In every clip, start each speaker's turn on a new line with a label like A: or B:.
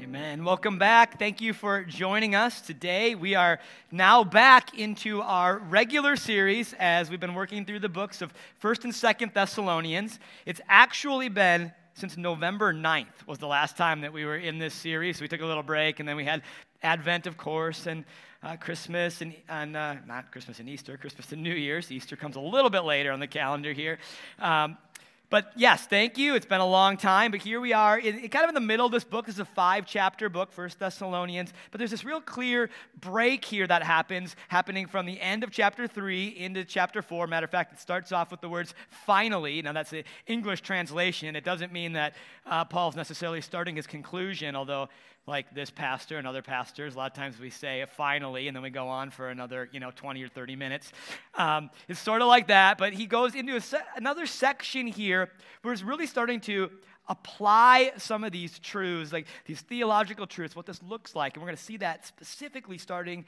A: Amen. Welcome back. Thank you for joining us today. We are now back into our regular series as we've been working through the books of 1st and 2nd Thessalonians. It's actually been since November 9th was the last time that we were in this series. We took a little break, and then we had Advent, of course, and Christmas and not Christmas and Easter, Christmas and New Year's. Easter comes a little bit later on the calendar here. But yes, thank you. It's been a long time, but here we are, kind of in the middle of this book. This is a 5-chapter book, 1 Thessalonians, but there's this real clear break here that happening from the end of chapter 3 into chapter 4. Matter of fact, it starts off with the words, finally. Now, that's the English translation. It doesn't mean that Paul's necessarily starting his conclusion, although like this pastor and other pastors, a lot of times we say finally, and then we go on for another 20 or 30 minutes. It's sort of like that, but he goes into another section here where he's really starting to apply some of these truths, like these theological truths, what this looks like. And we're going to see that specifically starting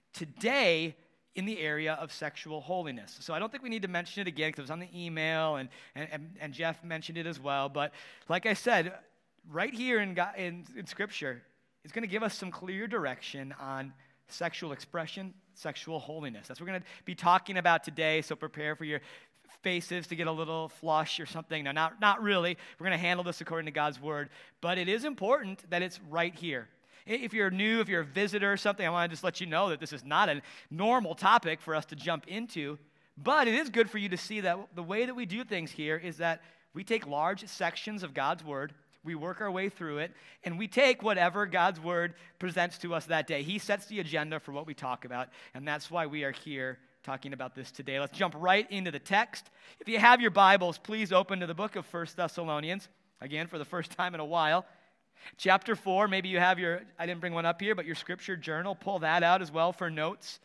A: today in the area of sexual holiness. So I don't think we need to mention it again because it was on the email, and Jeff mentioned it as well. But like I said, right here in Scripture, it's going to give us some clear direction on sexual expression, sexual holiness. That's what we're going to be talking about today, so prepare for your faces to get a little flush or something. No, not really. We're going to handle this according to God's Word, but it is important that it's right here. If you're new, if you're a visitor or something, I want to just let you know that this is not a normal topic for us to jump into, but it is good for you to see that the way that we do things here is that we take large sections of God's Word, we work our way through it, and we take whatever God's Word presents to us that day. He sets the agenda for what we talk about, and that's why we are here talking about this today. Let's jump right into the text. If you have your Bibles, please open to the book of 1 Thessalonians, again, for the first time in a while. Chapter 4, maybe you have I didn't bring one up here, but your scripture journal, pull that out as well for notes.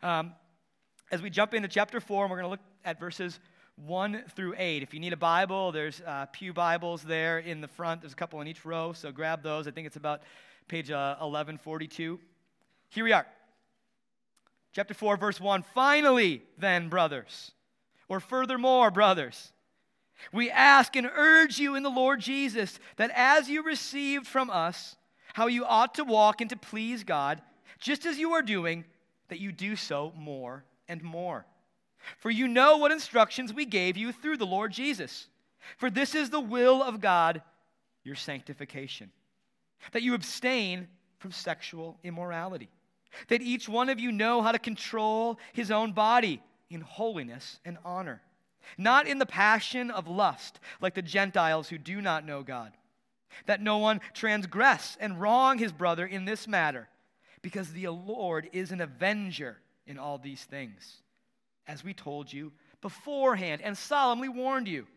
A: As we jump into chapter 4, we're going to look at verses 1 through 8. If you need a Bible, there's pew Bibles there in the front. There's a couple in each row, so grab those. I think it's about page 1142. Here we are. Chapter 4, verse 1. Finally, then, brothers, or furthermore, brothers, we ask and urge you in the Lord Jesus that as you received from us how you ought to walk and to please God, just as you are doing, that you do so more and more. For you know what instructions we gave you through the Lord Jesus. For this is the will of God, your sanctification, that you abstain from sexual immorality, that each one of you know how to control his own body in holiness and honor, not in the passion of lust like the Gentiles who do not know God, that no one transgress and wrong his brother in this matter, because the Lord is an avenger in all these things, as we told you beforehand and solemnly warned you.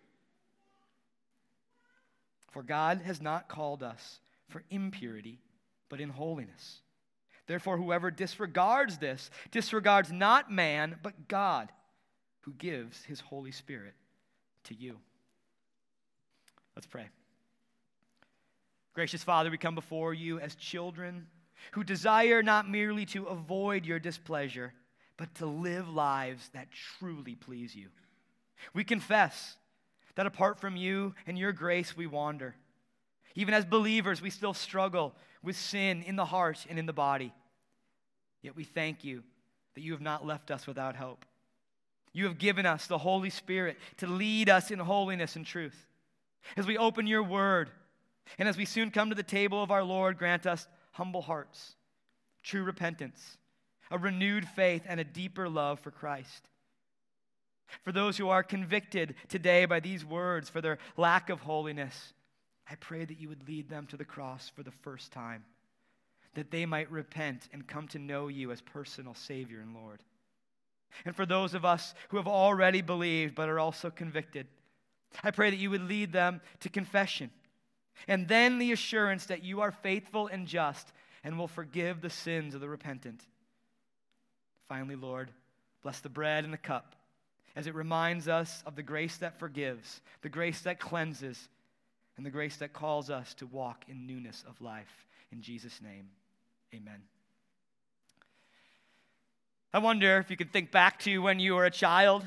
A: For God has not called us for impurity, but in holiness. Therefore, whoever disregards this disregards not man, but God, who gives his Holy Spirit to you. Let's pray. Gracious Father, we come before you as children who desire not merely to avoid your displeasure, but to live lives that truly please you. We confess that apart from you and your grace, we wander. Even as believers, we still struggle with sin in the heart and in the body. Yet we thank you that you have not left us without hope. You have given us the Holy Spirit to lead us in holiness and truth. As we open your word, and as we soon come to the table of our Lord, grant us humble hearts, true repentance, a renewed faith, and a deeper love for Christ. For those who are convicted today by these words for their lack of holiness, I pray that you would lead them to the cross for the first time, that they might repent and come to know you as personal Savior and Lord. And for those of us who have already believed but are also convicted, I pray that you would lead them to confession, and then the assurance that you are faithful and just and will forgive the sins of the repentant. Finally, Lord, bless the bread and the cup as it reminds us of the grace that forgives, the grace that cleanses, and the grace that calls us to walk in newness of life. In Jesus' name, amen. I wonder if you could think back to when you were a child.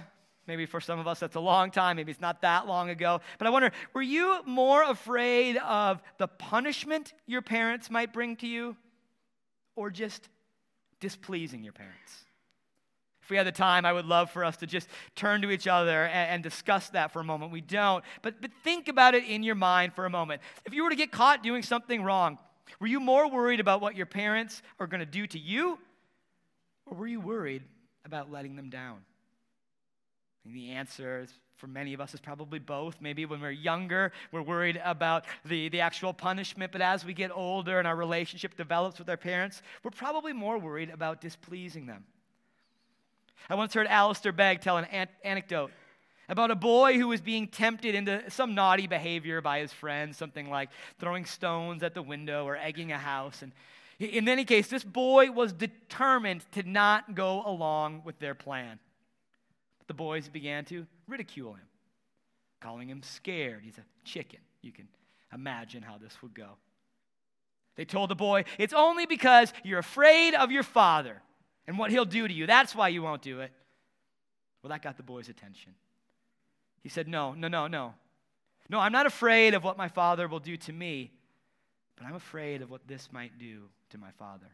A: Maybe for some of us that's a long time. Maybe it's not that long ago. But I wonder, were you more afraid of the punishment your parents might bring to you or just displeasing your parents? If we had the time, I would love for us to just turn to each other and discuss that for a moment. We don't. But think about it in your mind for a moment. If you were to get caught doing something wrong, were you more worried about what your parents are going to do to you, or were you worried about letting them down? And the answer for many of us is probably both. Maybe when we're younger, we're worried about the actual punishment, but as we get older and our relationship develops with our parents, we're probably more worried about displeasing them. I once heard Alistair Begg tell an anecdote about a boy who was being tempted into some naughty behavior by his friends, something like throwing stones at the window or egging a house. And in any case, this boy was determined to not go along with their plan. The boys began to ridicule him, calling him scared. He's a chicken. You can imagine how this would go. They told the boy, "It's only because you're afraid of your father and what he'll do to you. That's why you won't do it." Well, that got the boy's attention. He said, No, I'm not afraid of what my father will do to me, but I'm afraid of what this might do to my father.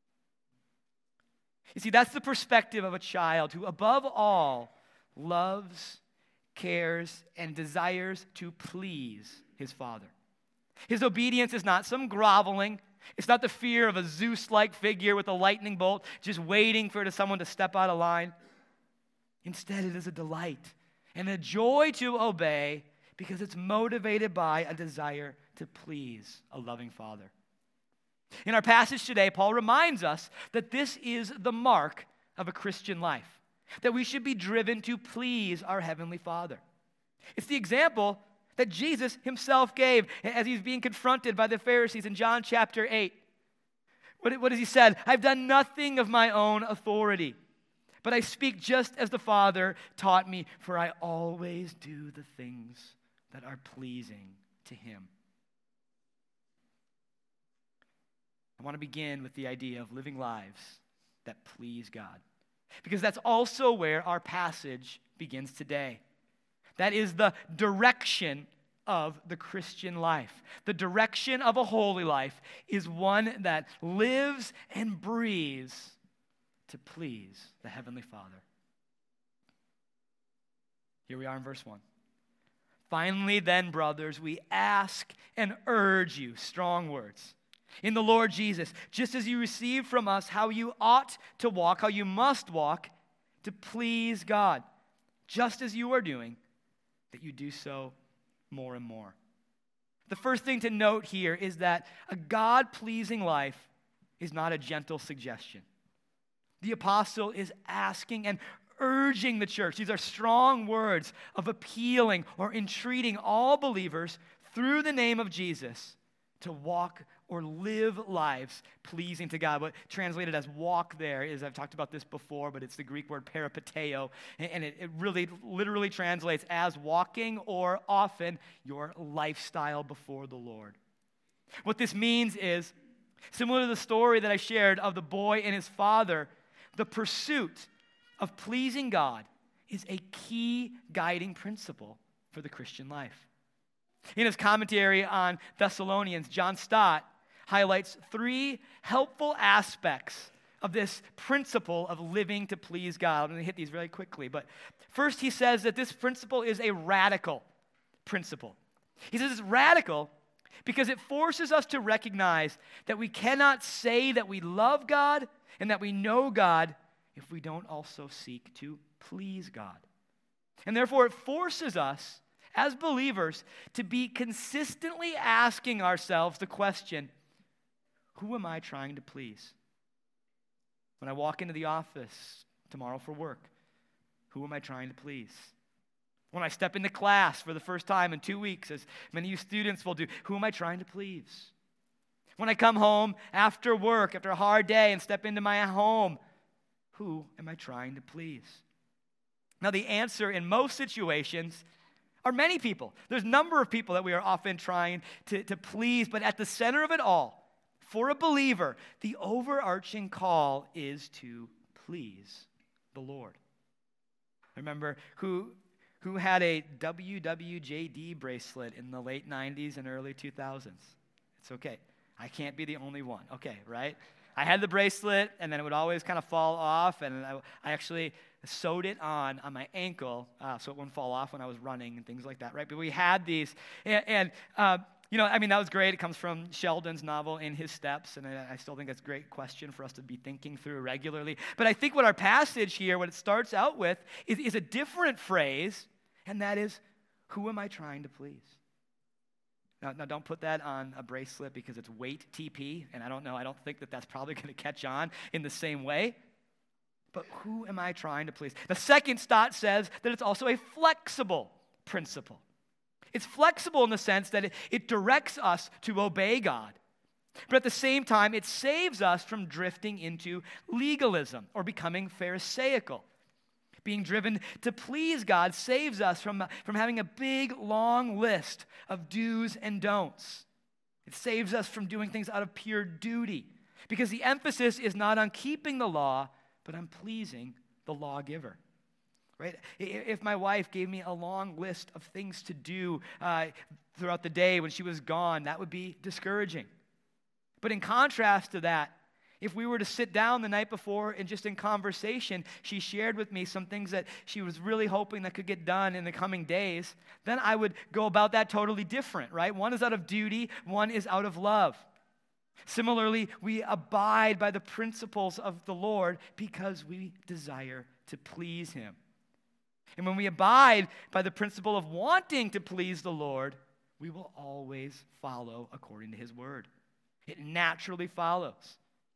A: You see, that's the perspective of a child who, above all, loves, cares, and desires to please his father. His obedience is not some groveling. It's not the fear of a Zeus-like figure with a lightning bolt just waiting for someone to step out of line. Instead, it is a delight and a joy to obey because it's motivated by a desire to please a loving father. In our passage today, Paul reminds us that this is the mark of a Christian life, that we should be driven to please our Heavenly Father. It's the example that Jesus himself gave as he's being confronted by the Pharisees in John chapter 8. What has he said? "I've done nothing of my own authority, but I speak just as the Father taught me, for I always do the things that are pleasing to him." I want to begin with the idea of living lives that please God, because that's also where our passage begins today. That is the direction of the Christian life. The direction of a holy life is one that lives and breathes to please the Heavenly Father. Here we are in verse 1. "Finally then, brothers, we ask and urge you," strong words, "in the Lord Jesus, just as you received from us how you ought to walk, how you must walk, to please God, just as you are doing, that you do so more and more." The first thing to note here is that a God-pleasing life is not a gentle suggestion. The apostle is asking and urging the church. These are strong words of appealing or entreating all believers through the name of Jesus to walk or live lives pleasing to God. What translated as walk there is, I've talked about this before, but it's the Greek word peripateo, and it really literally translates as walking or often your lifestyle before the Lord. What this means is, similar to the story that I shared of the boy and his father, the pursuit of pleasing God is a key guiding principle for the Christian life. In his commentary on Thessalonians, John Stott highlights 3 helpful aspects of this principle of living to please God. I'm going to hit these very quickly. But first, he says that this principle is a radical principle. He says it's radical because it forces us to recognize that we cannot say that we love God and that we know God if we don't also seek to please God. And therefore, it forces us as believers to be consistently asking ourselves the question, who am I trying to please? When I walk into the office tomorrow for work, who am I trying to please? When I step into class for the first time in 2 weeks, as many of you students will do, who am I trying to please? When I come home after work, after a hard day, and step into my home, who am I trying to please? Now, the answer in most situations are many people. There's a number of people that we are often trying to please, but at the center of it all, for a believer, the overarching call is to please the Lord. Remember who had a WWJD bracelet in the late 90s and early 2000s? It's okay. I can't be the only one. Okay, right? I had the bracelet, and then it would always kind of fall off, and I actually sewed it on my ankle so it wouldn't fall off when I was running and things like that, right? But we had these, and that was great. It comes from Sheldon's novel, In His Steps, and I still think that's a great question for us to be thinking through regularly. But I think what our passage here, what it starts out with, is a different phrase, and that is, who am I trying to please? Now, don't put that on a bracelet because it's weight TP, and I don't think that's probably going to catch on in the same way. But who am I trying to please? The second thought says that it's also a flexible principle. It's flexible in the sense that it directs us to obey God. But at the same time, it saves us from drifting into legalism or becoming pharisaical. Being driven to please God saves us from having a big, long list of do's and don'ts. It saves us from doing things out of pure duty because the emphasis is not on keeping the law, but on pleasing the lawgiver. Right? If my wife gave me a long list of things to do throughout the day when she was gone, that would be discouraging. But in contrast to that, if we were to sit down the night before and just in conversation, she shared with me some things that she was really hoping that could get done in the coming days, then I would go about that totally different, right? One is out of duty, one is out of love. Similarly, we abide by the principles of the Lord because we desire to please Him. And when we abide by the principle of wanting to please the Lord, we will always follow according to His word. It naturally follows.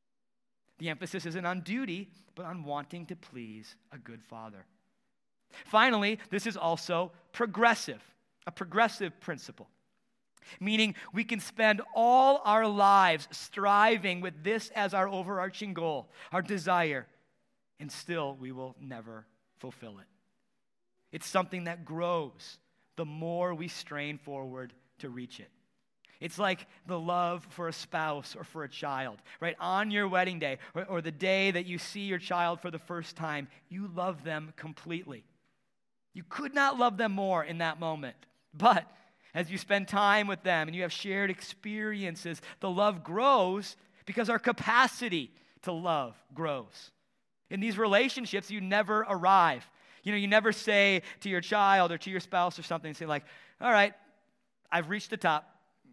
A: The emphasis isn't on duty, but on wanting to please a good father. Finally, this is also progressive, a progressive principle, meaning we can spend all our lives striving with this as our overarching goal, our desire, and still we will never fulfill it. It's something that grows the more we strain forward to reach it. It's like the love for a spouse or for a child, right? On your wedding day or the day that you see your child for the first time, you love them completely. You could not love them more in that moment. But as you spend time with them and you have shared experiences, the love grows because our capacity to love grows. In these relationships, you never arrive. You never say to your child or to your spouse or something, say like, all right, I've reached the top.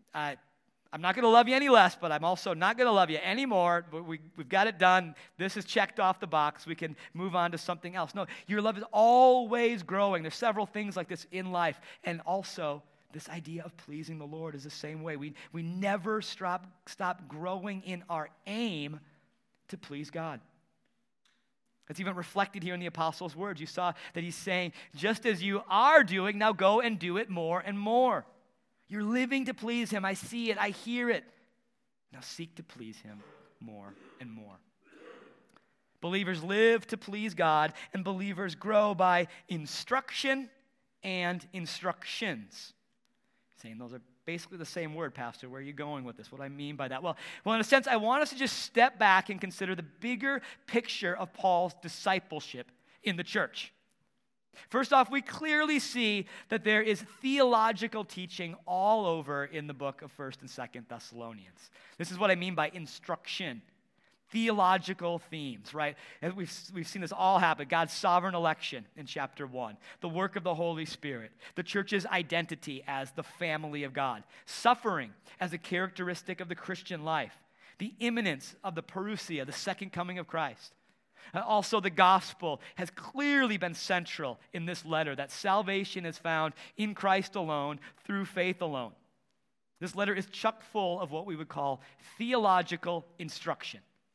A: I'm not going to love you any less, but I'm also not going to love you anymore. We've got it done. This is checked off the box. We can move on to something else. No, your love is always growing. There's several things like this in life. And also, this idea of pleasing the Lord is the same way. We never stop growing in our aim to please God. It's even reflected here in the apostles' words. You saw that he's saying, just as you are doing, now go and do it more and more. You're living to please Him. I see it. I hear it. Now seek to please Him more and more. Believers live to please God, and believers grow by instruction and instructions. Saying those are basically the same word, Pastor. Where are you going with this? What do I mean by that? Well, in a sense, I want us to just step back and consider the bigger picture of Paul's discipleship in the church. First off, we clearly see that there is theological teaching all over in the book of 1st and 2nd Thessalonians. This is what I mean by instruction. Theological themes, right? And we've seen this all happen. God's sovereign election in chapter 1. The work of the Holy Spirit. The church's identity as the family of God. Suffering as a characteristic of the Christian life. The imminence of the parousia, the second coming of Christ. Also, the gospel has clearly been central in this letter, that salvation is found in Christ alone, through faith alone. This letter is chock full of what we would call theological instruction.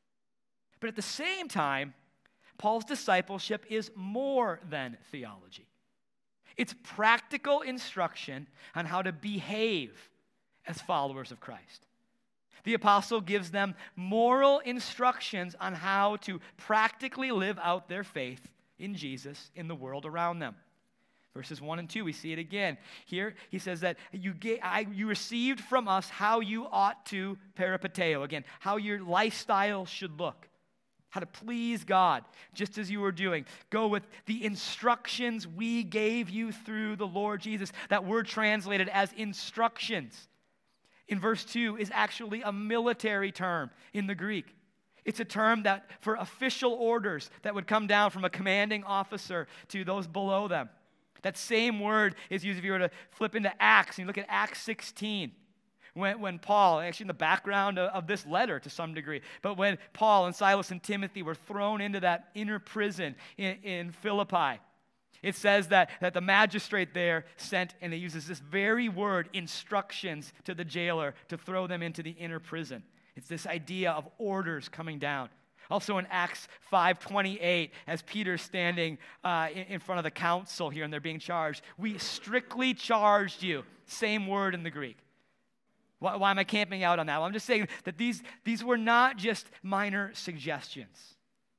A: But at the same time, Paul's discipleship is more than theology. It's practical instruction on how to behave as followers of Christ. The apostle gives them moral instructions on how to practically live out their faith in Jesus in the world around them. Verses 1 and 2, we see it again. Here, he says that you received from us how you ought to peripateo. Again, how your lifestyle should look. how to please God, just as you were doing. Go with the instructions we gave you through the Lord Jesus. That word translated as instructions in verse 2 is actually a military term in the Greek. It's a term that for official orders that would come down from a commanding officer to those below them. That same word is used if you were to flip into Acts, and you look at Acts 16. When Paul, actually in the background of this letter to some degree, but when Paul and Silas and Timothy were thrown into that inner prison in Philippi, it says that the magistrate there sent, and it uses this very word, instructions to the jailer to throw them into the inner prison. It's this idea of orders coming down. Also in Acts 5:28, as Peter's standing in front of the council here and they're being charged, we strictly charged you. Same word in the Greek. Why am I camping out on that? Well, I'm just saying that these were not just minor suggestions.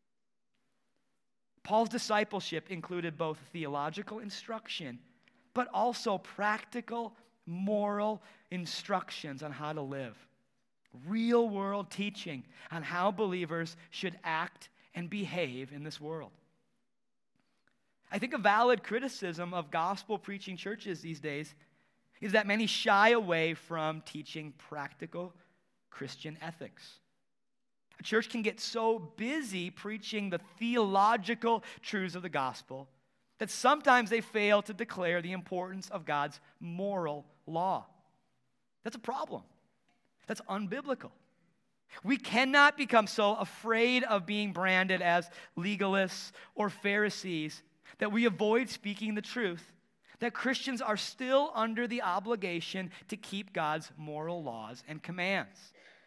A: Paul's discipleship included both theological instruction, but also practical, moral instructions on how to live. Real-world teaching on how believers should act and behave in this world. I think a valid criticism of gospel-preaching churches these days is that many shy away from teaching practical Christian ethics. A church can get so busy preaching the theological truths of the gospel that sometimes they fail to declare the importance of God's moral law. That's a problem. That's unbiblical. We cannot become so afraid of being branded as legalists or Pharisees that we avoid speaking the truth, that Christians are still under the obligation to keep God's moral laws and commands.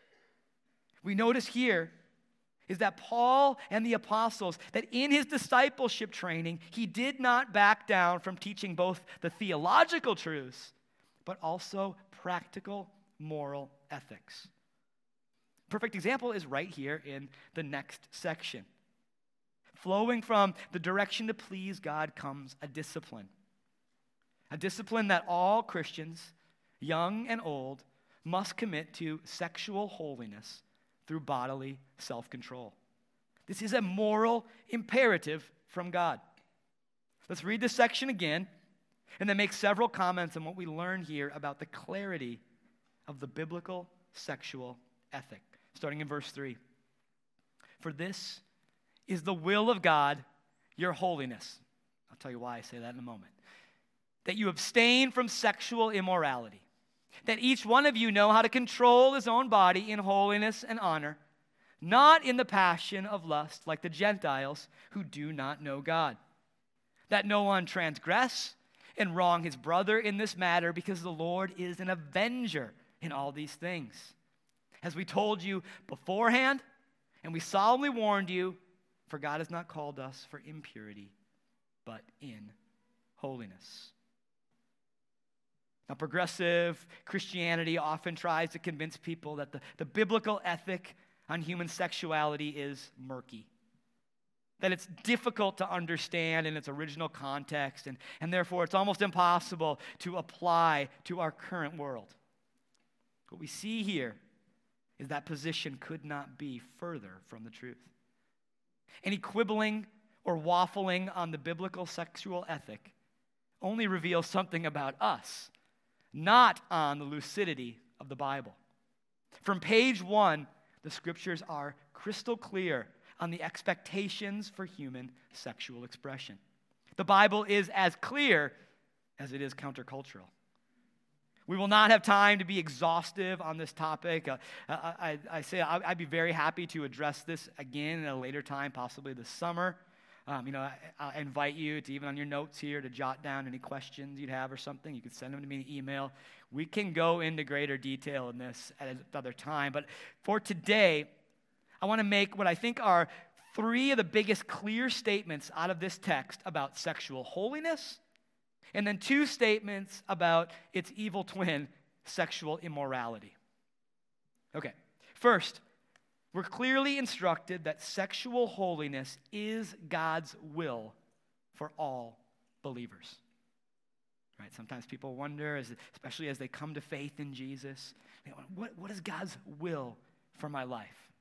A: We notice here is that Paul and the apostles, that in his discipleship training, he did not back down from teaching both the theological truths, but also practical moral ethics. Perfect example is right here in the next section. Flowing from the direction to please God comes a discipline. A discipline that all Christians, young and old, must commit to sexual holiness through bodily self-control. This is a moral imperative from God. Let's read this section again and then make several comments on what we learn here about the clarity of the biblical sexual ethic. Starting in verse 3. For this is the will of God, your holiness. I'll tell you why I say that in a moment. That you abstain from sexual immorality. That each one of you know how to control his own body in holiness and honor, not in the passion of lust like the Gentiles who do not know God. That no one transgress and wrong his brother in this matter, because the Lord is an avenger in all these things. As we told you beforehand, and we solemnly warned you, for God has not called us for impurity, but in holiness. Now, progressive Christianity often tries to convince people that the biblical ethic on human sexuality is murky, that it's difficult to understand in its original context, and therefore it's almost impossible to apply to our current world. What we see here is that position could not be further from the truth. Any quibbling or waffling on the biblical sexual ethic only reveals something about us, not on the lucidity of the Bible. From page 1, the scriptures are crystal clear on the expectations for human sexual expression. The Bible is as clear as it is countercultural. We will not have time to be exhaustive on this topic. I'd be very happy to address this again at a later time, possibly this summer. I invite you to, even on your notes here, to jot down any questions you'd have or something. You could send them to me in an email. We can go into greater detail in this at another time. But for today, I want to make what I think are 3 of the biggest clear statements out of this text about sexual holiness, and then 2 statements about its evil twin, sexual immorality. Okay, first, we're clearly instructed that sexual holiness is God's will for all believers. Right? Sometimes people wonder, especially as they come to faith in Jesus, what is God's will for my life?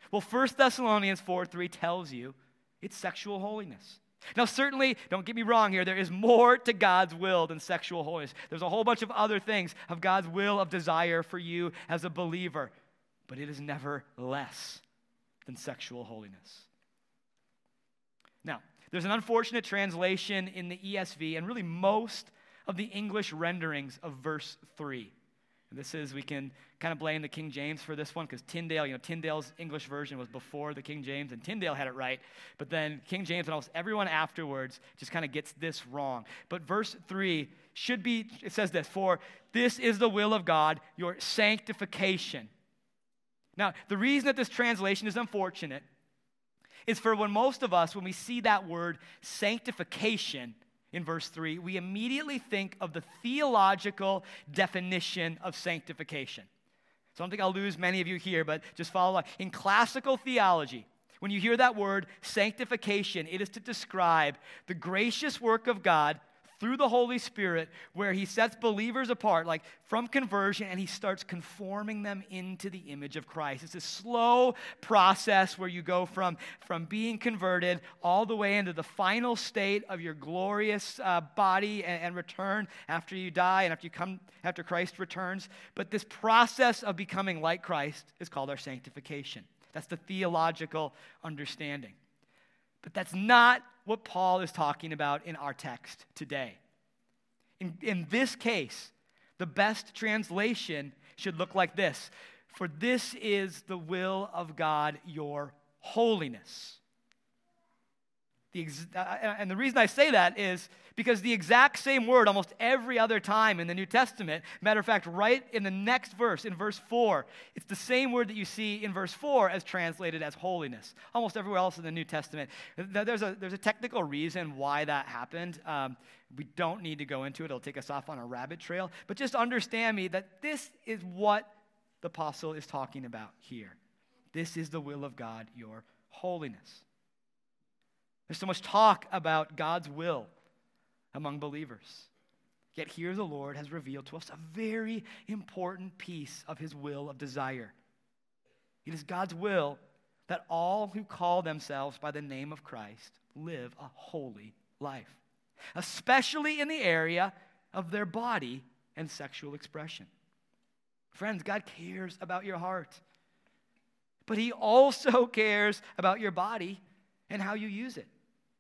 A: Well, 1 Thessalonians 4:3 tells you it's sexual holiness. Now, certainly, don't get me wrong here, there is more to God's will than sexual holiness. There's a whole bunch of other things of God's will of desire for you as a believer, but it is never less than sexual holiness. Now, there's an unfortunate translation in the ESV and really most of the English renderings of verse 3. We can kind of blame the King James for this one because Tyndale's English version was before the King James, and Tyndale had it right. But then King James and almost everyone afterwards just kind of gets this wrong. But verse 3 it says this, for this is the will of God, your sanctification. Now, the reason that this translation is unfortunate is for when most of us, when we see that word sanctification, in verse 3, we immediately think of the theological definition of sanctification. So I don't think I'll lose many of you here, but just follow along. In classical theology, when you hear that word sanctification, it is to describe the gracious work of God through the Holy Spirit where he sets believers apart, like from conversion, and he starts conforming them into the image of Christ. It's a slow process where you go from being converted all the way into the final state of your glorious body and return after you die and after Christ returns. But this process of becoming like Christ is called our sanctification. That's the theological understanding. But that's not what Paul is talking about in our text today. In this case, the best translation should look like this. For this is the will of God, your holiness. And the reason I say that is because the exact same word almost every other time in the New Testament, matter of fact, right in the next verse, in verse 4, it's the same word that you see in verse 4 as translated as holiness. Almost everywhere else in the New Testament. There's a technical reason why that happened. We don't need to go into it. It'll take us off on a rabbit trail. But just understand me that this is what the apostle is talking about here. This is the will of God, your holiness. There's so much talk about God's will among believers. Yet here the Lord has revealed to us a very important piece of his will of desire. It is God's will that all who call themselves by the name of Christ live a holy life, especially in the area of their body and sexual expression. Friends, God cares about your heart, but he also cares about your body and how you use it.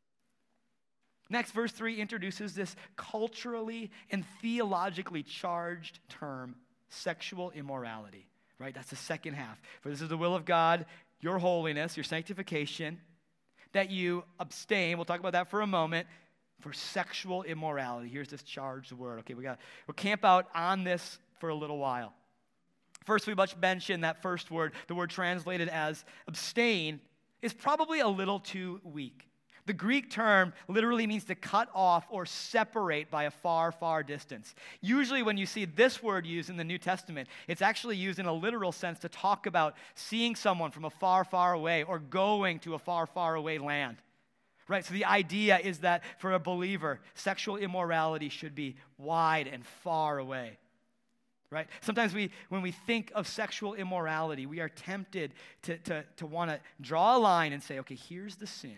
A: Next, verse 3 introduces this culturally and theologically charged term, sexual immorality, right? That's the second half. For this is the will of God, your holiness, your sanctification, that you abstain, we'll talk about that for a moment, for sexual immorality. Here's this charged word. Okay, we'll camp out on this for a little while. First, we must mention that first word, the word translated as abstain, is probably a little too weak. The Greek term literally means to cut off or separate by a far, far distance. Usually when you see this word used in the New Testament, it's actually used in a literal sense to talk about seeing someone from a far, far away or going to a far, far away land. Right? So the idea is that for a believer, sexual immorality should be wide and far away. Right? Sometimes when we think of sexual immorality, we are tempted to want to draw a line and say, okay, here's the sin.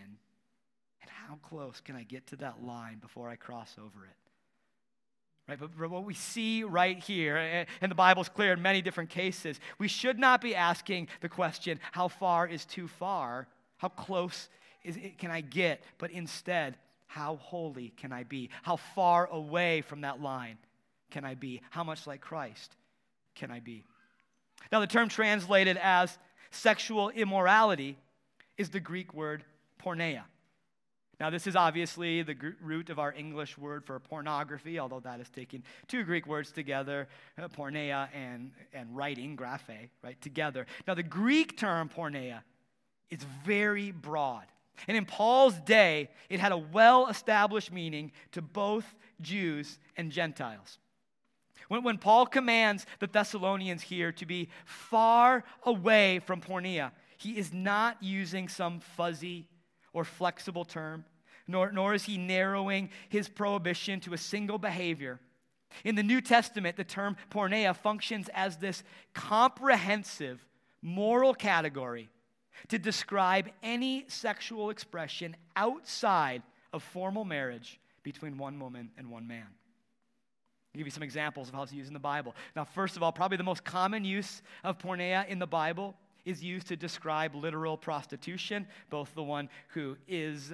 A: How close can I get to that line before I cross over it? Right, but what we see right here, and the Bible's clear in many different cases, we should not be asking the question, how far is too far? How close can I get? But instead, how holy can I be? How far away from that line can I be? How much like Christ can I be? Now, the term translated as sexual immorality is the Greek word porneia. Now, this is obviously the root of our English word for pornography, although that is taking two Greek words together, porneia and writing, graphe, right, together. Now, the Greek term porneia is very broad. And in Paul's day, it had a well-established meaning to both Jews and Gentiles. When Paul commands the Thessalonians here to be far away from porneia, he is not using some fuzzy or flexible term, nor is he narrowing his prohibition to a single behavior. In the New Testament, the term porneia functions as this comprehensive moral category to describe any sexual expression outside of formal marriage between one woman and one man. I'll give you some examples of how it's used in the Bible. Now, first of all, probably the most common use of porneia in the Bible is used to describe literal prostitution, both the one who is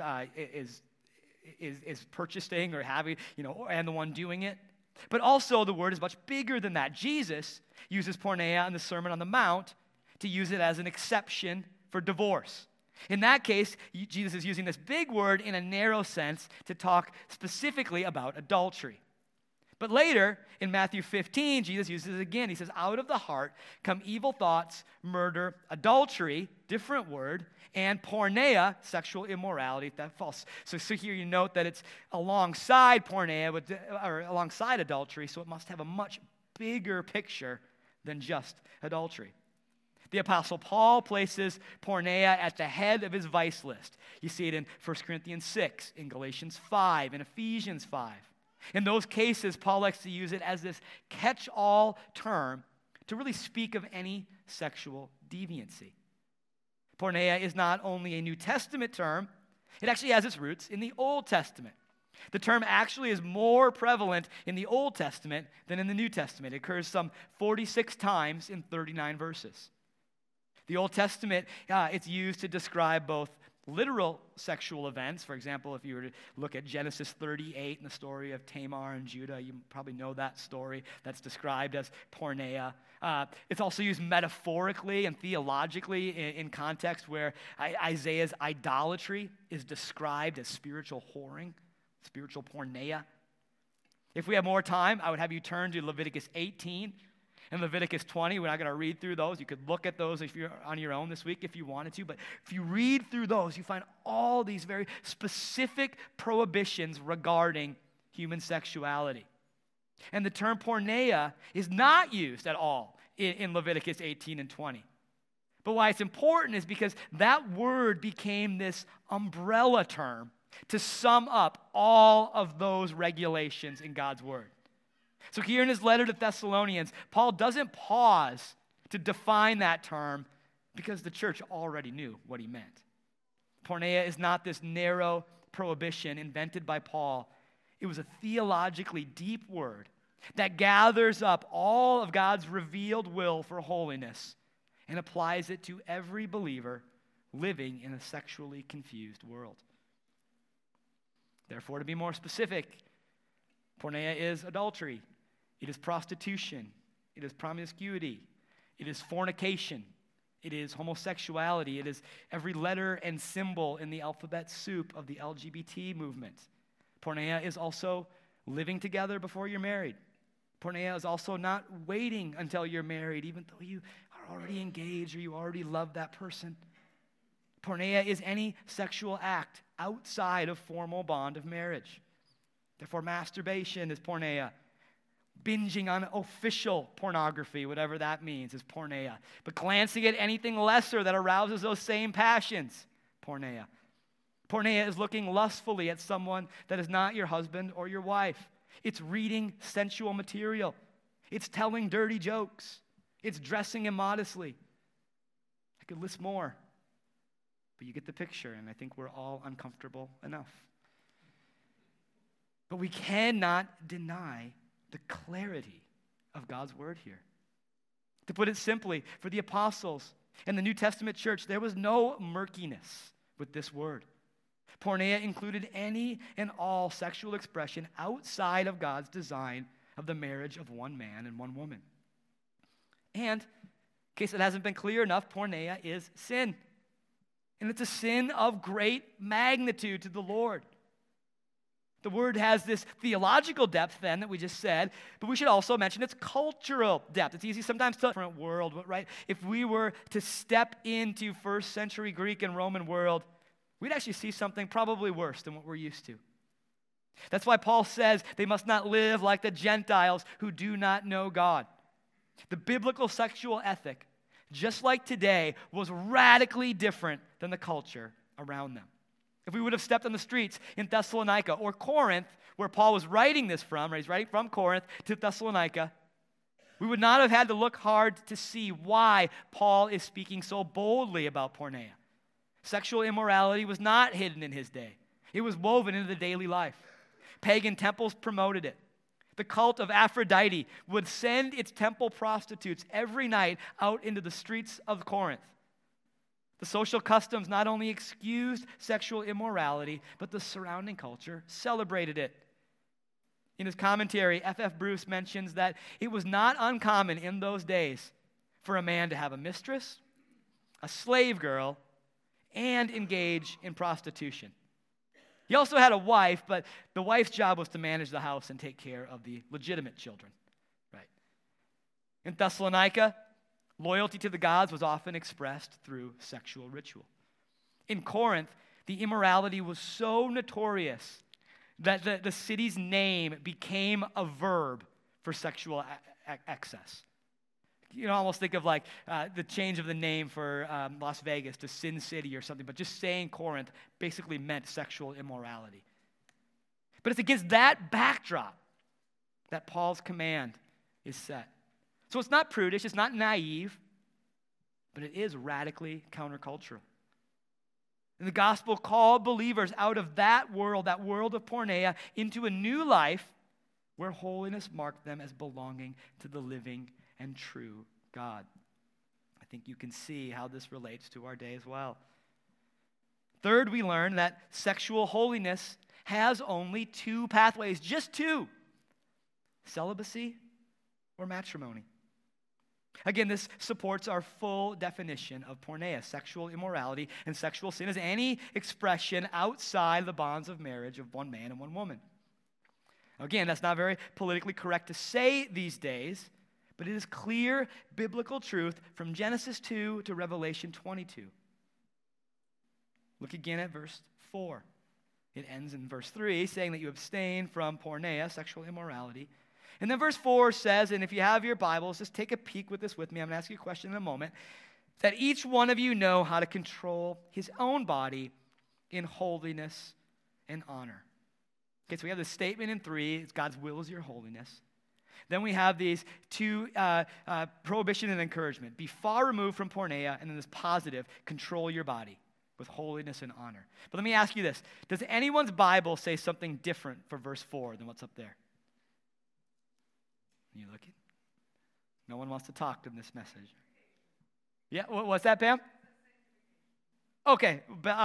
A: purchasing or having, and the one doing it. But also the word is much bigger than that. Jesus uses porneia in the Sermon on the Mount to use it as an exception for divorce. In that case, Jesus is using this big word in a narrow sense to talk specifically about adultery. But later, in Matthew 15, Jesus uses it again. He says, out of the heart come evil thoughts, murder, adultery, different word, and porneia, sexual immorality, theft, false. So here you note that it's alongside porneia, or alongside adultery, so it must have a much bigger picture than just adultery. The Apostle Paul places porneia at the head of his vice list. You see it in 1 Corinthians 6, in Galatians 5, in Ephesians 5. In those cases, Paul likes to use it as this catch-all term to really speak of any sexual deviancy. Porneia is not only a New Testament term, it actually has its roots in the Old Testament. The term actually is more prevalent in the Old Testament than in the New Testament. It occurs some 46 times in 39 verses. The Old Testament, it's used to describe both literal sexual events. For example, if you were to look at Genesis 38 and the story of Tamar and Judah, you probably know that story. That's described as porneia. It's also used metaphorically and theologically in context where Isaiah's idolatry is described as spiritual whoring, spiritual porneia. If we have more time, I would have you turn to Leviticus 18 and Leviticus 20. We're not going to read through those. You could look at those if you're on your own this week if you wanted to. But if you read through those, you find all these very specific prohibitions regarding human sexuality. And the term porneia is not used at all in Leviticus 18 and 20. But why it's important is because that word became this umbrella term to sum up all of those regulations in God's word. So here in his letter to Thessalonians, Paul doesn't pause to define that term because the church already knew what he meant. Porneia is not this narrow prohibition invented by Paul. It was a theologically deep word that gathers up all of God's revealed will for holiness and applies it to every believer living in a sexually confused world. Therefore, to be more specific, porneia is adultery. It is prostitution. It is promiscuity. It is fornication. It is homosexuality. It is every letter and symbol in the alphabet soup of the LGBT movement. Porneia is also living together before you're married. Porneia is also not waiting until you're married, even though you are already engaged or you already love that person. Porneia is any sexual act outside of formal bond of marriage. Therefore, masturbation is porneia. Binging on official pornography, whatever that means, is porneia. But glancing at anything lesser that arouses those same passions, porneia. Porneia is looking lustfully at someone that is not your husband or your wife. It's reading sensual material. It's telling dirty jokes. It's dressing immodestly. I could list more, but you get the picture, and I think we're all uncomfortable enough. But we cannot deny the clarity of God's word here. To put it simply, for the apostles and the New Testament church, there was no murkiness with this word. Porneia included any and all sexual expression outside of God's design of the marriage of one man and one woman. And, in case it hasn't been clear enough, porneia is sin. And it's a sin of great magnitude to the Lord. The word has this theological depth then that we just said, but we should also mention its cultural depth. It's easy sometimes to different world, right? If we were to step into first century Greek and Roman world, we'd actually see something probably worse than what we're used to. That's why Paul says they must not live like the Gentiles who do not know God. The biblical sexual ethic, just like today, was radically different than the culture around them. If we would have stepped on the streets in Thessalonica or Corinth, where Paul was writing this from, right? He's writing from Corinth to Thessalonica, We would not have had to look hard to see why Paul is speaking so boldly about porneia. Sexual immorality was not hidden in his day. It was woven into the daily life. Pagan temples promoted it. The cult of Aphrodite would send its temple prostitutes every night out into the streets of Corinth. The social customs not only excused sexual immorality, but the surrounding culture celebrated it. In his commentary, F.F. Bruce mentions that it was not uncommon in those days for a man to have a mistress, a slave girl, and engage in prostitution. He also had a wife, but the wife's job was to manage the house and take care of the legitimate children. Right? In Thessalonica, loyalty to the gods was often expressed through sexual ritual. In Corinth, the immorality was so notorious that the city's name became a verb for sexual excess. You know, almost think of like the change of the name for Las Vegas to Sin City or something, but just saying Corinth basically meant sexual immorality. But it's against that backdrop that Paul's command is set. So it's not prudish, it's not naive, but it is radically countercultural. And the gospel called believers out of that world of porneia, into a new life where holiness marked them as belonging to the living and true God. I think you can see how this relates to our day as well. Third, we learn that sexual holiness has only two pathways, just two: celibacy or matrimony. Again, this supports our full definition of porneia. Sexual immorality and sexual sin is any expression outside the bonds of marriage of one man and one woman. Again, that's not very politically correct to say these days, but it is clear biblical truth from Genesis 2 to Revelation 22. Look again at verse 4. It ends in verse 3, saying that you abstain from porneia, sexual immorality. And then verse 4 says, and if you have your Bibles, just take a peek with this with me. I'm going to ask you a question in a moment. That each one of you know how to control his own body in holiness and honor. Okay, so we have this statement in 3. It's God's will is your holiness. Then we have these two prohibition and encouragement. Be far removed from porneia, and then this positive, control your body with holiness and honor. But let me ask you this. Does anyone's Bible say something different for verse 4 than what's up there? You looking? No one wants to talk in this message. Yeah, what's that, Pam? Okay.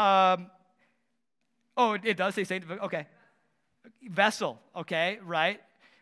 A: It does say sanctification. Okay. Vessel, okay, right?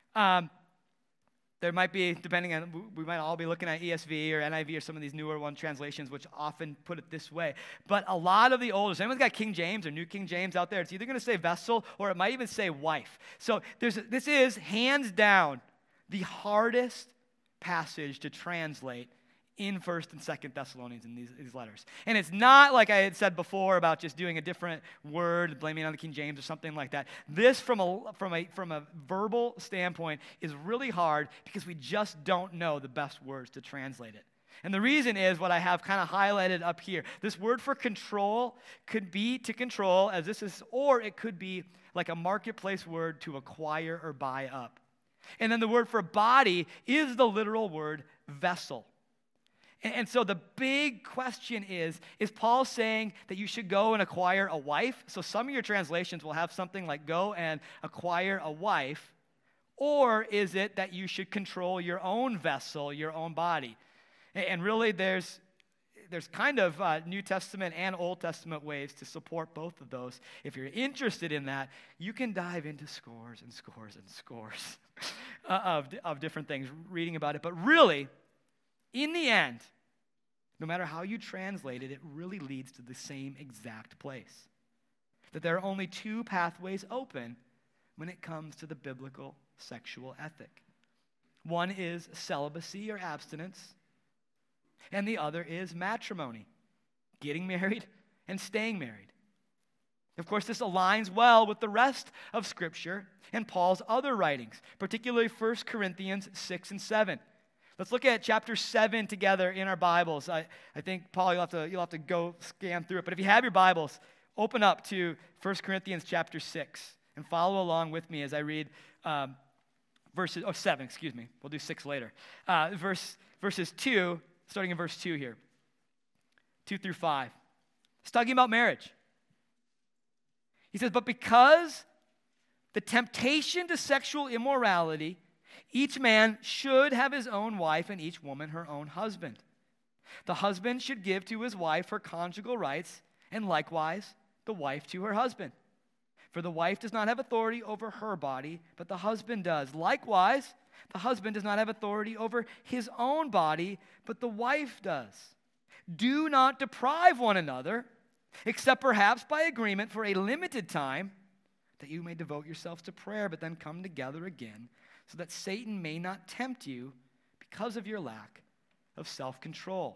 A: There might be, depending on, we might all be looking at ESV or NIV or some of these newer translations, which often put it this way. But a lot of the older, so anyone's got King James or New King James out there, it's either going to say vessel or it might even say wife. So this is hands down the hardest passage to translate in 1st and 2nd Thessalonians in these letters. And it's not like I had said before about just doing a different word, blaming it on the King James or something like that. This, from a verbal standpoint, is really hard because we just don't know the best words to translate it. And the reason is what I have kind of highlighted up here. This word for control could be to control, as this is, or it could be like a marketplace word to acquire or buy up. And then the word for body is the literal word vessel. And so the big question is Paul saying that you should go and acquire a wife? So some of your translations will have something like go and acquire a wife. Or is it that you should control your own vessel, your own body? And really there's kind of New Testament and Old Testament ways to support both of those. If you're interested in that, you can dive into scores and scores and scores of different things, reading about it. But really, in the end, no matter how you translate it, it really leads to the same exact place. That there are only two pathways open when it comes to the biblical sexual ethic. One is celibacy or abstinence, and the other is matrimony, getting married and staying married. Of course, this aligns well with the rest of Scripture and Paul's other writings, particularly 1 Corinthians 6 and 7. Let's look at chapter 7 together in our Bibles. I think, Paul, you'll have to go scan through it. But if you have your Bibles, open up to 1 Corinthians chapter 6 and follow along with me as I read 7, excuse me. We'll do 6 later. Verses 2, starting in verse 2 here. 2 through 5. It's talking about marriage. He says, but because the temptation to sexual immorality, each man should have his own wife and each woman her own husband. The husband should give to his wife her conjugal rights, and likewise the wife to her husband. For the wife does not have authority over her body, but the husband does. Likewise, the husband does not have authority over his own body, but the wife does. Do not deprive one another, except perhaps by agreement for a limited time, that you may devote yourselves to prayer, but then come together again, so that Satan may not tempt you because of your lack of self-control.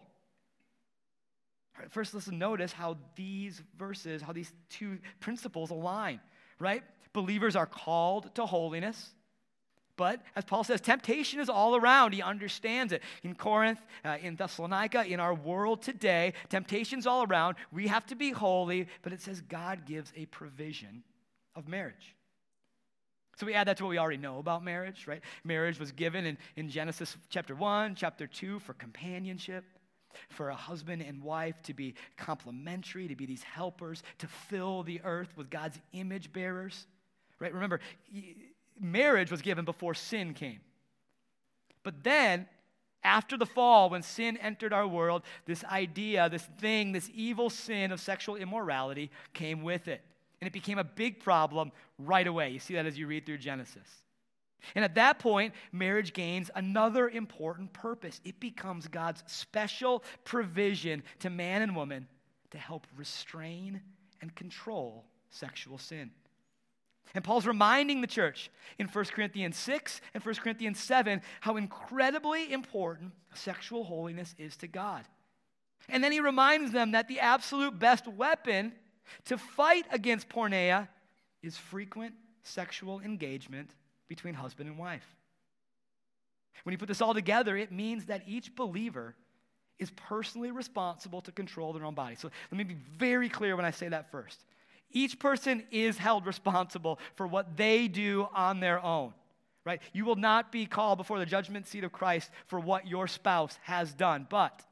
A: All right, first, let's notice how these verses, how these two principles align, right? Believers are called to holiness, but as Paul says, temptation is all around. He understands it. In Corinth, in Thessalonica, in our world today, temptation's all around. We have to be holy, but it says God gives a provision of marriage. So we add that to what we already know about marriage, right? Marriage was given in Genesis chapter 1, chapter 2 for companionship, for a husband and wife to be complementary, to be these helpers, to fill the earth with God's image bearers, right? Remember, marriage was given before sin came. But then, after the fall, when sin entered our world, this idea, this thing, this evil sin of sexual immorality came with it. And it became a big problem right away. You see that as you read through Genesis. And at that point, marriage gains another important purpose. It becomes God's special provision to man and woman to help restrain and control sexual sin. And Paul's reminding the church in 1 Corinthians 6 and 1 Corinthians 7 how incredibly important sexual holiness is to God. And then he reminds them that the absolute best weapon to fight against porneia is frequent sexual engagement between husband and wife. When you put this all together, it means that each believer is personally responsible to control their own body. So let me be very clear when I say that first. Each person is held responsible for what they do on their own, right? You will not be called before the judgment seat of Christ for what your spouse has done. But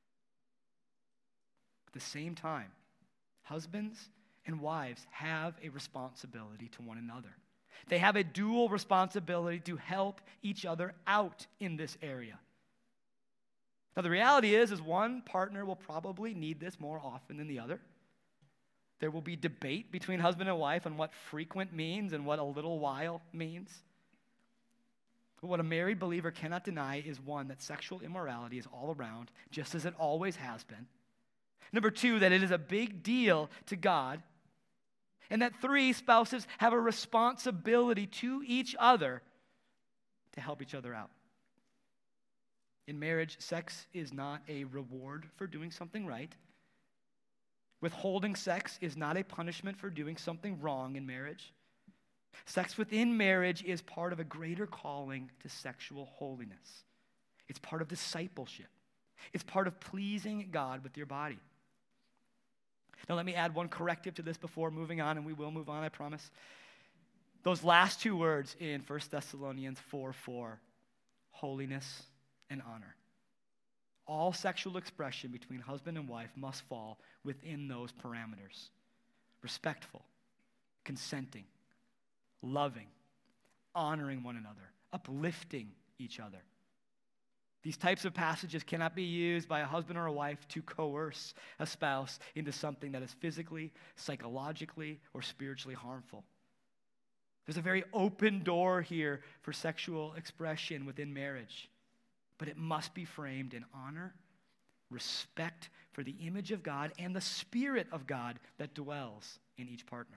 A: at the same time, husbands and wives have a responsibility to one another. They have a dual responsibility to help each other out in this area. Now, the reality is one partner will probably need this more often than the other. There will be debate between husband and wife on what frequent means and what a little while means. But what a married believer cannot deny is one, that sexual immorality is all around, just as it always has been. Number 2, that it is a big deal to God. And that 3, spouses have a responsibility to each other to help each other out. In marriage, sex is not a reward for doing something right. Withholding sex is not a punishment for doing something wrong in marriage. Sex within marriage is part of a greater calling to sexual holiness. It's part of discipleship. It's part of pleasing God with your body. Now, let me add one corrective to this before moving on, and we will move on, I promise. Those last 2 words in 1 Thessalonians 4:4, holiness and honor. All sexual expression between husband and wife must fall within those parameters. Respectful, consenting, loving, honoring one another, uplifting each other. These types of passages cannot be used by a husband or a wife to coerce a spouse into something that is physically, psychologically, or spiritually harmful. There's a very open door here for sexual expression within marriage, but it must be framed in honor, respect for the image of God and the Spirit of God that dwells in each partner.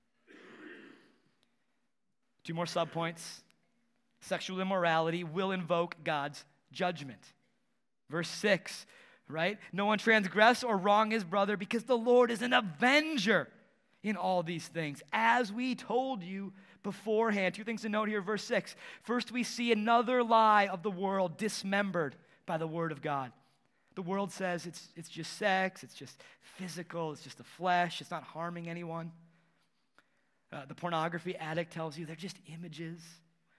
A: 2 more subpoints. Sexual immorality will invoke God's judgment. Verse 6, right? No one transgress or wrong his brother because the Lord is an avenger in all these things, as we told you beforehand. 2 things to note here, verse 6. First, we see another lie of the world dismembered by the word of God. The world says it's just sex, it's just physical, it's just the flesh, it's not harming anyone. The pornography addict tells you they're just images.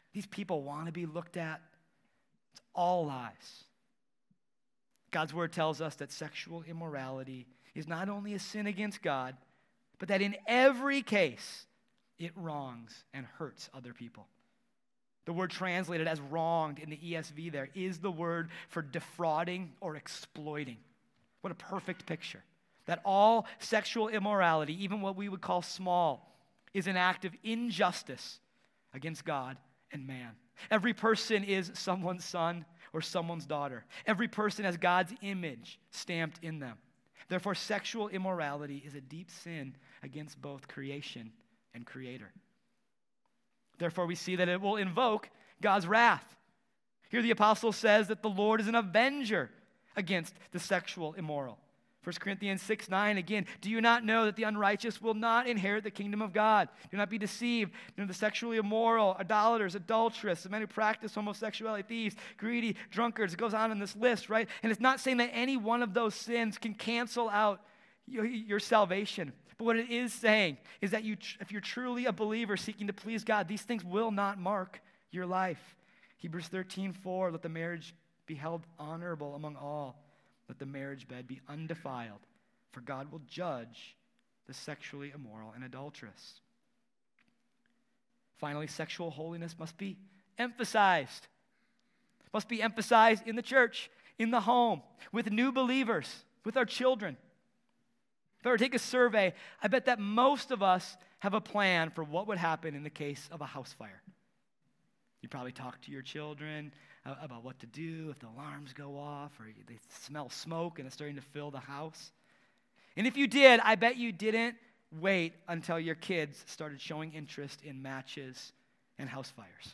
A: these people want to be looked at. It's all lies. God's word tells us that sexual immorality is not only a sin against God, but that in every case, it wrongs and hurts other people. The word translated as wronged in the ESV there is the word for defrauding or exploiting. What a perfect picture. That all sexual immorality, even what we would call small, is an act of injustice against God and man. Every person is someone's son or someone's daughter. Every person has God's image stamped in them. Therefore, sexual immorality is a deep sin against both creation and Creator. Therefore, we see that it will invoke God's wrath. Here the apostle says that the Lord is an avenger against the sexual immoral. 1 Corinthians 6:9 again, do you not know that the unrighteous will not inherit the kingdom of God? Do not be deceived. The sexually immoral, idolaters, adulterous, the men who practice homosexuality, thieves, greedy, drunkards. It goes on in this list, right? And it's not saying that any one of those sins can cancel out your salvation. But what it is saying is that if you're truly a believer seeking to please God, these things will not mark your life. Hebrews 13:4, let the marriage be held honorable among all. Let the marriage bed be undefiled, for God will judge the sexually immoral and adulterous. Finally, sexual holiness must be emphasized. Must be emphasized in the church, in the home, with new believers, with our children. If I were to take a survey, I bet that most of us have a plan for what would happen in the case of a house fire. You probably talk to your children about what to do if the alarms go off or they smell smoke and it's starting to fill the house. And if you did, I bet you didn't wait until your kids started showing interest in matches and house fires.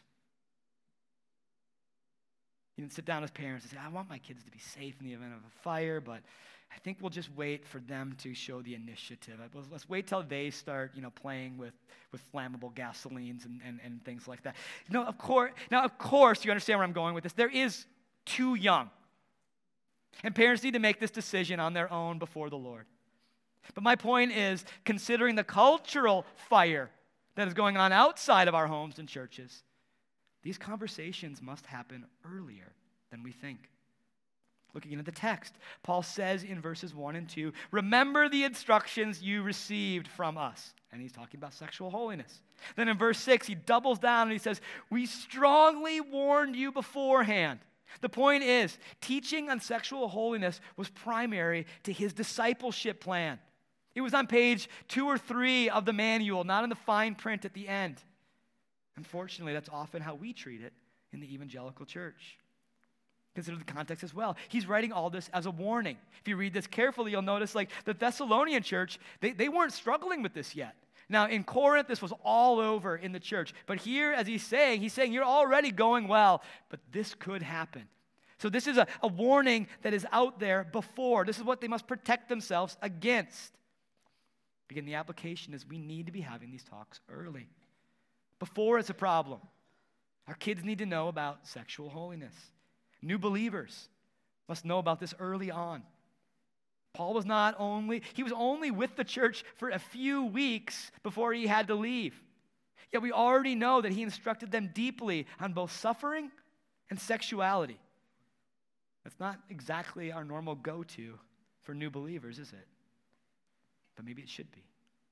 A: You didn't sit down as parents and say, I want my kids to be safe in the event of a fire, but I think we'll just wait for them to show the initiative. Let's wait till they start, playing with flammable gasolines and things like that. Of course, you understand where I'm going with this. There is too young. And parents need to make this decision on their own before the Lord. But my point is, considering the cultural fire that is going on outside of our homes and churches, these conversations must happen earlier than we think. Looking into the text, Paul says in verses 1 and 2, remember the instructions you received from us. And he's talking about sexual holiness. Then in verse 6, he doubles down and he says, we strongly warned you beforehand. The point is, teaching on sexual holiness was primary to his discipleship plan. It was on page 2 or 3 of the manual, not in the fine print at the end. Unfortunately, that's often how we treat it in the evangelical church. Consider the context as well. He's writing all this as a warning. If you read this carefully, you'll notice the Thessalonian church, they weren't struggling with this yet. Now, in Corinth, this was all over in the church. But here, as he's saying, you're already going well, but this could happen. So this is a warning that is out there before. This is what they must protect themselves against. Again, the application is we need to be having these talks early, before it's a problem. Our kids need to know about sexual holiness. New believers must know about this early on. Paul was only with the church for a few weeks before he had to leave. Yet we already know that he instructed them deeply on both suffering and sexuality. That's not exactly our normal go-to for new believers, is it? But maybe it should be.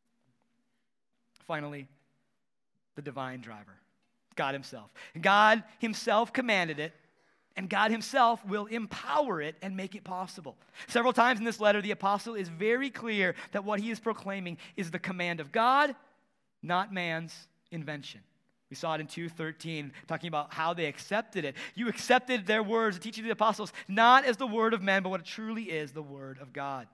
A: Finally, the divine driver, God himself. God himself commanded it, and God himself will empower it and make it possible. Several times in this letter, the apostle is very clear that what he is proclaiming is the command of God, not man's invention. We saw it in 2:13, talking about how they accepted it. You accepted their words, the teaching of the apostles, not as the word of men, but what it truly is, the word of God.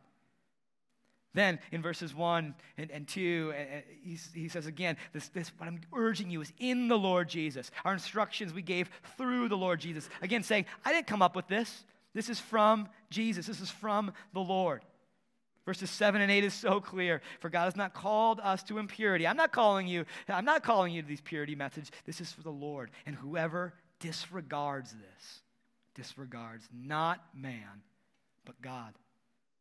A: Then in verses 1 and 2, he says again, this what I'm urging you is in the Lord Jesus. Our instructions we gave through the Lord Jesus. Again, saying, I didn't come up with this. This is from Jesus. This is from the Lord. Verses 7 and 8 is so clear. For God has not called us to impurity. I'm not calling you to these purity methods. This is for the Lord. And whoever disregards this, disregards not man, but God.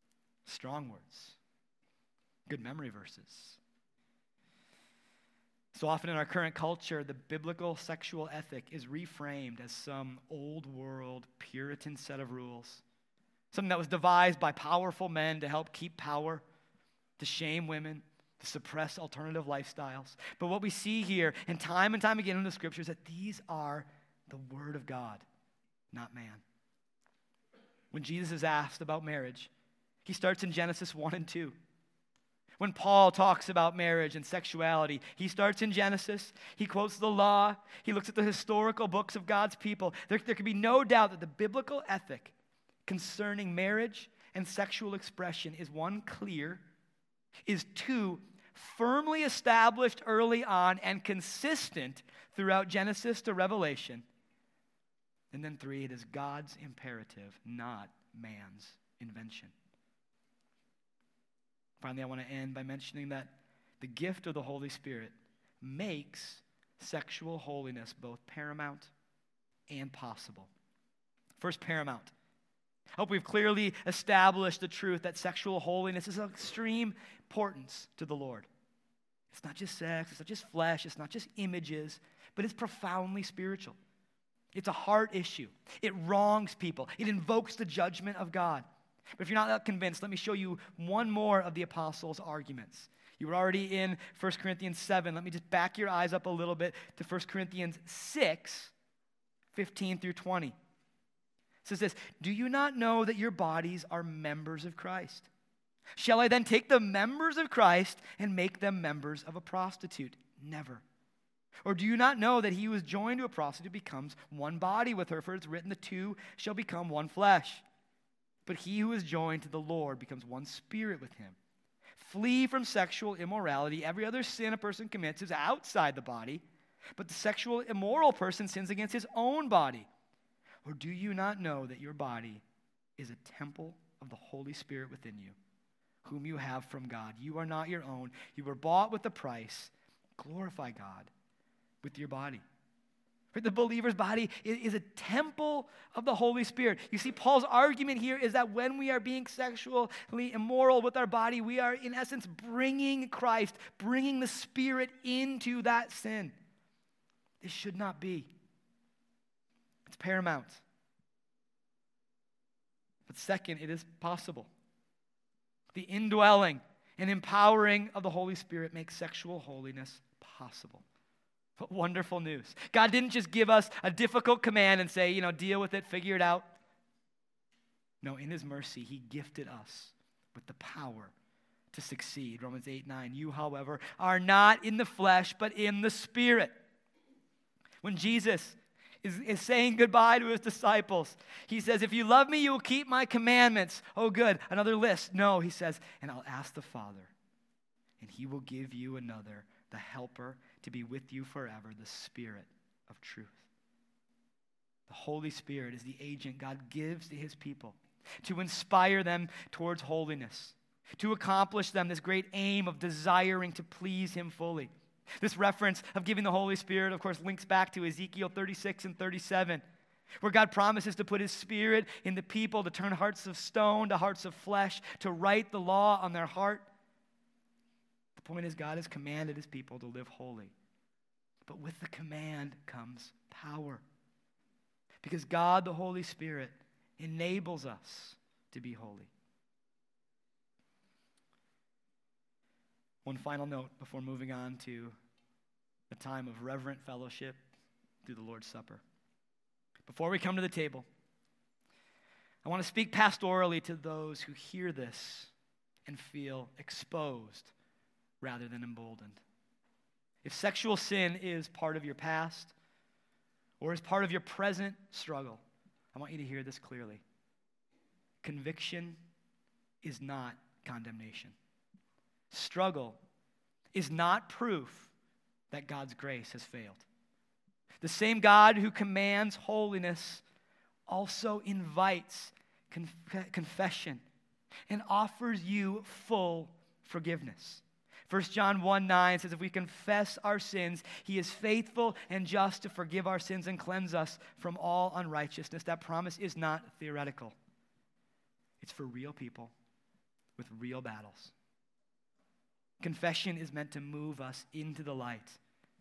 A: Strong words. Good memory verses. So often in our current culture, the biblical sexual ethic is reframed as some old world Puritan set of rules, something that was devised by powerful men to help keep power, to shame women, to suppress alternative lifestyles. But what we see here, and time again in the scriptures, that these are the word of God, not man. When Jesus is asked about marriage, he starts in Genesis 1 and 2. When Paul talks about marriage and sexuality, he starts in Genesis. He quotes the law. He looks at the historical books of God's people. There can be no doubt that the biblical ethic concerning marriage and sexual expression is one, clear, is two, firmly established early on and consistent throughout Genesis to Revelation. And then three, it is God's imperative, not man's invention. Finally, I want to end by mentioning that the gift of the Holy Spirit makes sexual holiness both paramount and possible. First, paramount. I hope we've clearly established the truth that sexual holiness is of extreme importance to the Lord. It's not just sex, it's not just flesh, it's not just images, but it's profoundly spiritual. It's a heart issue. It wrongs people. It invokes the judgment of God. But if you're not that convinced, let me show you one more of the apostles' arguments. You were already in 1 Corinthians 7. Let me just back your eyes up a little bit to 1 Corinthians 6, 15 through 20. It says this, "Do you not know that your bodies are members of Christ? Shall I then take the members of Christ and make them members of a prostitute? Never. Or do you not know that he who is joined to a prostitute becomes one body with her? For it's written, the two shall become one flesh. But he who is joined to the Lord becomes one spirit with him. Flee from sexual immorality. Every other sin a person commits is outside the body, but the sexual immoral person sins against his own body. Or do you not know that your body is a temple of the Holy Spirit within you, whom you have from God? You are not your own. You were bought with a price. Glorify God with your body." The believer's body is a temple of the Holy Spirit. You see, Paul's argument here is that when we are being sexually immoral with our body, we are in essence bringing Christ, bringing the Spirit into that sin. This should not be. It's paramount. But second, it is possible. The indwelling and empowering of the Holy Spirit makes sexual holiness possible. What wonderful news. God didn't just give us a difficult command and say, deal with it, figure it out. No, in his mercy, he gifted us with the power to succeed. Romans 8:9. "You, however, are not in the flesh, but in the Spirit." When Jesus is saying goodbye to his disciples, he says, "If you love me, you will keep my commandments." Oh, good. Another list. No, he says, "And I'll ask the Father, and he will give you another, the helper, to be with you forever, the Spirit of truth." The Holy Spirit is the agent God gives to his people to inspire them towards holiness, to accomplish them this great aim of desiring to please him fully. This reference of giving the Holy Spirit, of course, links back to Ezekiel 36 and 37, where God promises to put his Spirit in the people to turn hearts of stone to hearts of flesh, to write the law on their heart. The point is, God has commanded his people to live holy. But with the command comes power. Because God, the Holy Spirit, enables us to be holy. One final note before moving on to a time of reverent fellowship through the Lord's Supper. Before we come to the table, I want to speak pastorally to those who hear this and feel exposed rather than emboldened. If sexual sin is part of your past or is part of your present struggle, I want you to hear this clearly. Conviction is not condemnation. Struggle is not proof that God's grace has failed. The same God who commands holiness also invites confession and offers you full forgiveness. 1 John 1:9 says, "If we confess our sins, he is faithful and just to forgive our sins and cleanse us from all unrighteousness." That promise is not theoretical. It's for real people with real battles. Confession is meant to move us into the light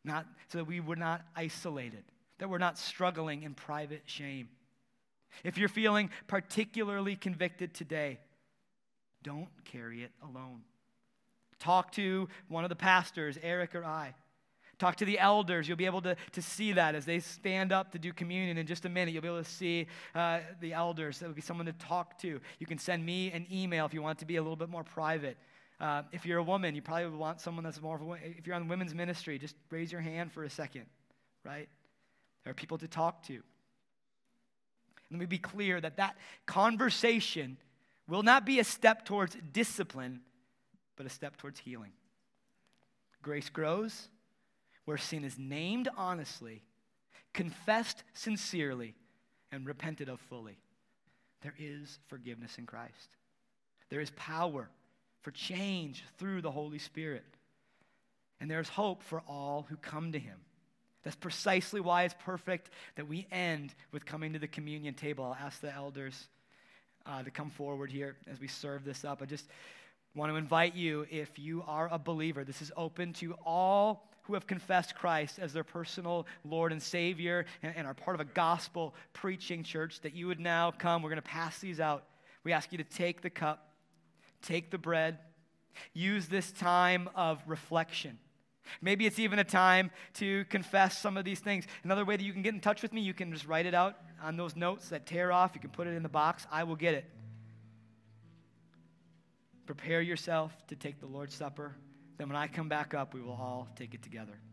A: not so that we were not isolated, that we're not struggling in private shame. If you're feeling particularly convicted today, don't carry it alone. Talk to one of the pastors, Eric or I. Talk to the elders. You'll be able to see that as they stand up to do communion in just a minute. You'll be able to see the elders. That would be someone to talk to. You can send me an email if you want it to be a little bit more private. If you're a woman, you probably would want someone that's more of a, if you're on women's ministry, just raise your hand for a second, right? There are people to talk to. And let me be clear that conversation will not be a step towards discipline, but a step towards healing. Grace grows where sin is named honestly, confessed sincerely, and repented of fully. There is forgiveness in Christ. There is power for change through the Holy Spirit. And there's hope for all who come to him. That's precisely why it's perfect that we end with coming to the communion table. I'll ask the elders to come forward here as we serve this up. I just want to invite you, if you are a believer, this is open to all who have confessed Christ as their personal Lord and Savior and are part of a gospel preaching church, that you would now come. We're going to pass these out. We ask you to take the cup, take the bread, use this time of reflection. Maybe it's even a time to confess some of these things. Another way that you can get in touch with me, you can just write it out on those notes that tear off. You can put it in the box. I will get it. Prepare yourself to take the Lord's Supper. Then when I come back up, we will all take it together.